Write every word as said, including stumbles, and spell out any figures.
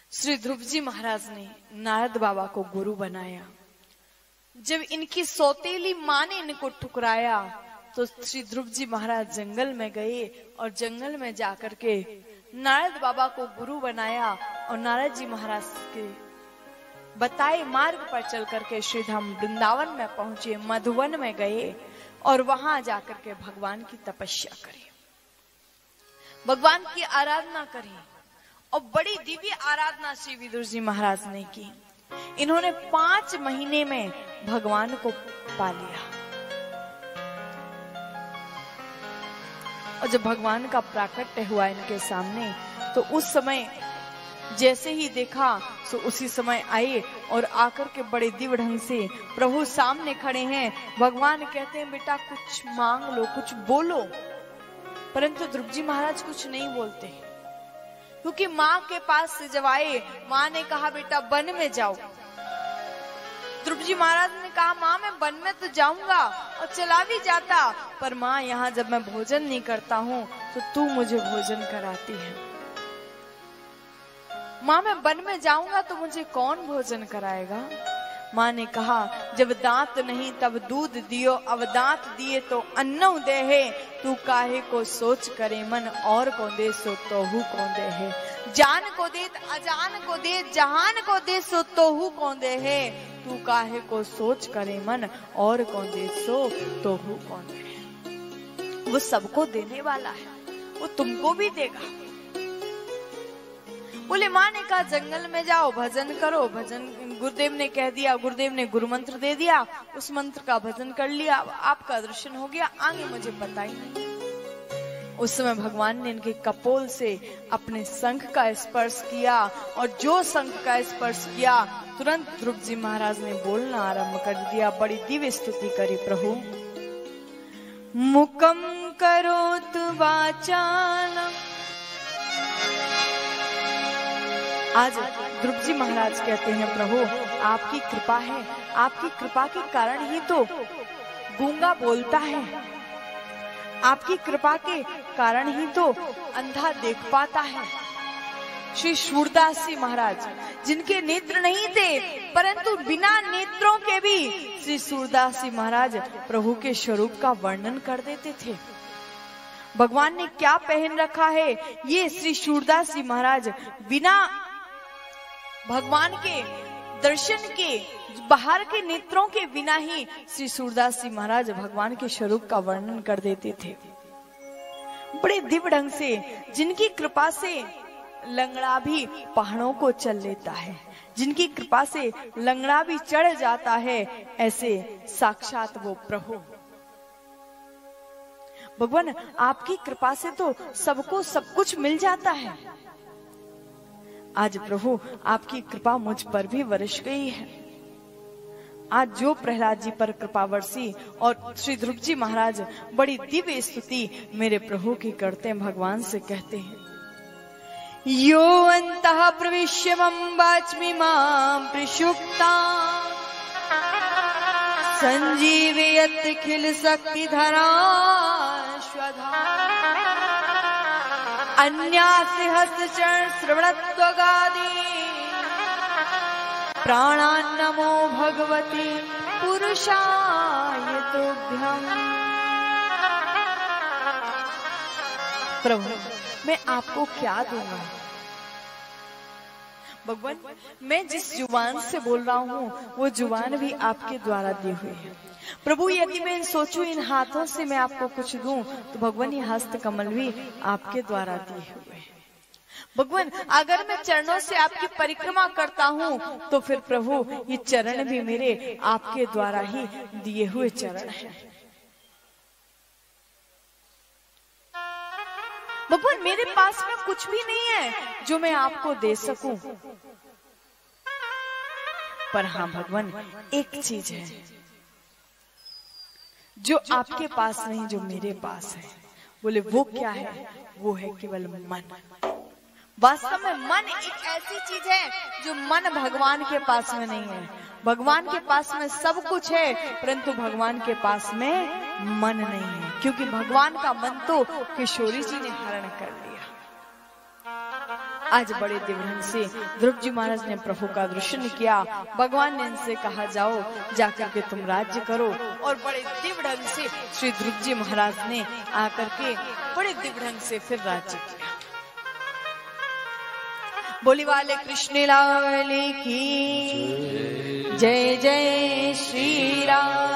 श्री ध्रुव जी महाराज ने नारद बाबा को गुरु बनाया। जब इनकी सौतेली माँ ने इनको ठुकराया तो श्री ध्रुव जी महाराज जंगल में गए और जंगल में जाकर के नारद बाबा को गुरु बनाया और नारद जी महाराज के बताए मार्ग पर चल करके श्रीधाम वृंदावन में पहुंचे, मधुवन में गए और वहां जाकर के भगवान की तपस्या करी, भगवान की आराधना करी और बड़ी दिव्य आराधना श्री विदुर जी महाराज ने की। इन्होंने पांच महीने में भगवान को पा लिया और जब भगवान का प्राकट्य हुआ इनके सामने तो उस समय जैसे ही देखा तो उसी समय आए और आकर के बड़े दिव्य ढंग से प्रभु सामने खड़े हैं। भगवान कहते हैं बेटा कुछ मांग लो, कुछ बोलो, परंतु ध्रुव जी महाराज कुछ नहीं बोलते क्योंकि माँ के पास से जब आए माँ ने कहा बेटा वन में जाओ। ध्रुव जी महाराज ने कहा माँ मैं वन में तो जाऊंगा और चला भी जाता, पर माँ यहाँ जब मैं भोजन नहीं करता हूँ तो तू मुझे भोजन कराती है। माँ मैं वन में जाऊंगा तो मुझे कौन भोजन कराएगा। माँ ने कहा जब दांत नहीं तब दूध दियो, अब दांत दिए तो अन्नौ दे है, तू काहे को सोच करे मन और को दे सो तोहू को दे है। जान को दे अजान को दे, जहान को दे सो तोहू को दे है, तू काहे को सोच करे मन और को दे सो तोहू को दे है। वो सबको देने वाला है, वो तुमको भी देगा। बोले माँ ने कहा जंगल में जाओ भजन करो, भजन गुरुदेव ने कह दिया, गुरुदेव ने गुरु मंत्र दे दिया, उस मंत्र का भजन कर लिया, आपका दर्शन हो गया, आगे मुझे पता ही नहीं। उस समय भगवान ने इनके कपोल से अपने शंख का स्पर्श किया और जो शंख का स्पर्श किया तुरंत ध्रुव जी महाराज ने बोलना आरंभ कर दिया, बड़ी दिव्य स्तुति करी प्रभु। मुकम करोत वाचालम। आज ध्रुव जी महाराज कहते हैं प्रभु आपकी कृपा है, आपकी कृपा के कारण ही तो गूंगा बोलता है, आपकी कृपा के कारण ही तो अंधा देख पाता है। श्री सूरदास जी महाराज जिनके नेत्र नहीं थे परंतु बिना नेत्रों के भी श्री सूरदास जी महाराज प्रभु के स्वरूप का वर्णन कर देते थे। भगवान ने क्या पहन रखा है ये श्री सूरदास जी महाराज बिना भगवान के दर्शन के, बाहर के नेत्रों के बिना ही श्री सूरदास जी महाराज भगवान के स्वरूप का वर्णन कर देते थे बड़े दिव्य ढंग से, जिनकी कृपा से लंगड़ा भी पहाड़ों को चल लेता है, जिनकी कृपा से लंगड़ा भी चढ़ जाता है, ऐसे साक्षात वो प्रभु। भगवान आपकी कृपा से तो सबको सब कुछ मिल जाता है। आज प्रभु आपकी कृपा मुझ पर भी बरस गई है। आज जो प्रहलाद जी पर कृपा बरसी और श्री ध्रुव जी महाराज बड़ी दिव्य स्तुति मेरे प्रभु की करते हैं, भगवान से कहते हैं यो अंतः प्रविश्य मम वाच्मि मां प्रसुप्ता संजीवयत् खिल शक्ति धरा स्वधा अन्यासि हस्तचरण श्रवणत्वगादि प्राणान्नमो भगवती पुरुषाय तुभ्यम्। प्रभु मैं आपको क्या दूंगा। भगवान मैं जिस जुबान से बोल रहा हूँ वो जुबान भी आपके द्वारा दी हुई है। प्रभु यदि मैं सोचूं इन हाथों से मैं आपको कुछ दूं तो भगवान ये हस्त कमल भी आपके द्वारा दिए हुए हैं। भगवान अगर मैं चरणों से आपकी परिक्रमा करता हूँ तो फिर प्रभु ये चरण भी मेरे आपके द्वारा ही दिए हुए चरण हैं। भगवान मेरे पास में कुछ भी नहीं है जो मैं आपको दे सकूं, पर हाँ भगवान एक चीज है जो आपके पास नहीं जो मेरे पास है। बोले वो क्या है? वो है केवल मन। वास्तव में मन एक ऐसी चीज है जो मन भगवान के पास में नहीं है। भगवान के पास में सब कुछ है परंतु भगवान के पास में मन नहीं है, क्योंकि भगवान का मन तो किशोरी जी ने हरण कर लिया। आज बड़े दिव्य से ध्रुव जी महाराज ने प्रभु का दर्शन किया। भगवान ने इनसे कहा जाओ जाकर के तुम राज्य करो, और बड़े दिव्य ढंग से श्री ध्रुव जी महाराज ने आकर के बड़े दिव्य ढंग से फिर राज्य किया। बोली वाले कृष्ण लाल की जय जय श्री राम।